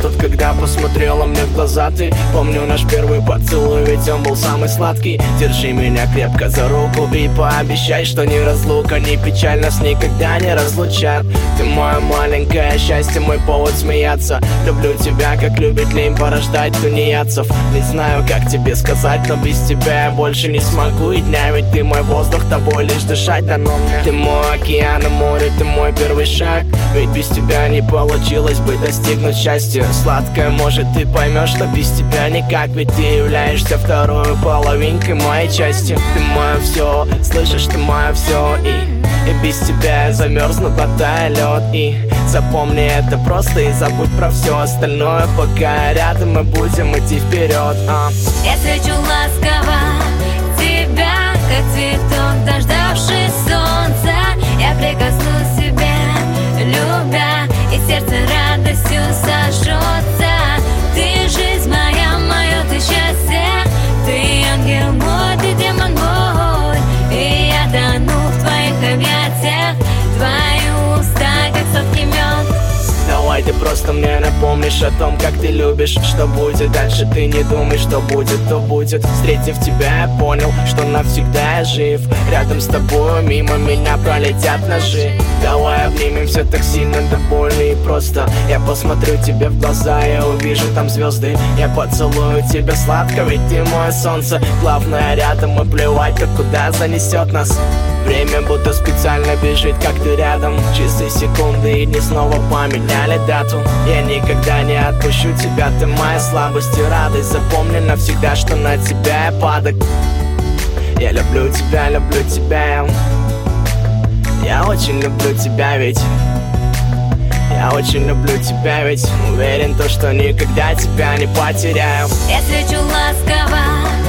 тот, когда посмотрела мне в глаза ты. Помню наш первый поцелуй, ведь он был самый сладкий. Держи меня крепко за руку и пообещай, что ни разлука, ни печаль нас никогда не разлучат. Ты мое маленькое счастье, мой повод смеяться. Люблю тебя, как любит лень порождать тунеядцев. Не знаю, как тебе сказать, но без тебя я больше не смогу и дня. Ведь ты мой воздух, тобой лишь дышать дано мне. Ты мой океан и море, ты мой первый шаг. Ведь без тебя не получилось бы достигнуть счастья. Сладкое, может, ты поймешь, что без тебя никак. Ведь ты являешься второй половинкой моей части. Ты мое все, слышишь, ты мое все. И без тебя я замерзну, глотая лед. И запомни это просто и забудь про все остальное, пока рядом мы будем идти вперед. Я встречу ласково тебя, как цветок, дождавшись солнца. Я прикоснусь к тебе, любя, и сердце радостью сожжется. Ты жизнь моя, мое ты счастье. Ты ангел мой, ты демон мой. И я тону в твоих объятиях. Твои уста, как сладкий мед. Давай ты просто мне напомнишь о том, как ты любишь. Что будет дальше, ты не думай, что будет, то будет. Встретив тебя, я понял, что навсегда я жив. Рядом с тобой мимо меня пролетят ножи. Давай обнимемся так сильно, да больно и просто. Я посмотрю тебе в глаза, я увижу там звезды. Я поцелую тебя сладко, ведь ты мое солнце. Главное рядом и плевать, как куда занесет нас. Время будто специально бежит, как ты рядом. Часы, секунды и дни снова поменяли дату. Я никогда не отпущу тебя, ты моя слабость и радость. Запомни навсегда, что на тебя я падок. Я люблю тебя, люблю тебя. Я очень люблю тебя, ведь я очень люблю тебя, ведь уверен то, что никогда тебя не потеряю. Я встречу ласково